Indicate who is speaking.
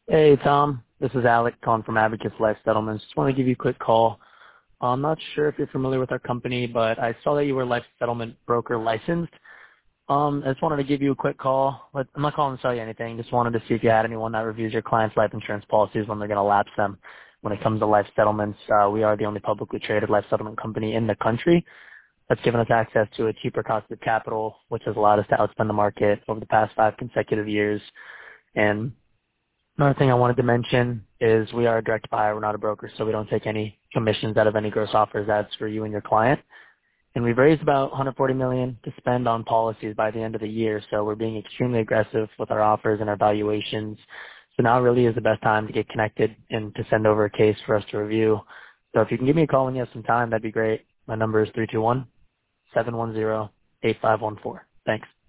Speaker 1: Hey, Tom. This is Alec calling from Abacus Life Settlements. Just want to give you a quick call. I'm not sure if you're familiar with our company, but I saw that you were life settlement broker licensed. I just wanted to give you a quick call. I'm not calling to sell you anything. Just wanted to see if you had anyone that reviews your clients' life insurance policies when they're going to lapse them. When it comes to life settlements, we are the only publicly traded life settlement company in the country that's given us access to a cheaper cost of capital, which has allowed us to outspend the market over the past 5 consecutive years. And another thing I wanted to mention is we are a direct buyer. We're not a broker, so we don't take any commissions out of any gross offers. That's for you and your client. And we've raised about $140 million to spend on policies by the end of the year, so we're being extremely aggressive with our offers and our valuations. So now really is the best time to get connected and to send over a case for us to review. So if you can give me a call when you have some time, that'd be great. My number is 321-710-8514. Thanks.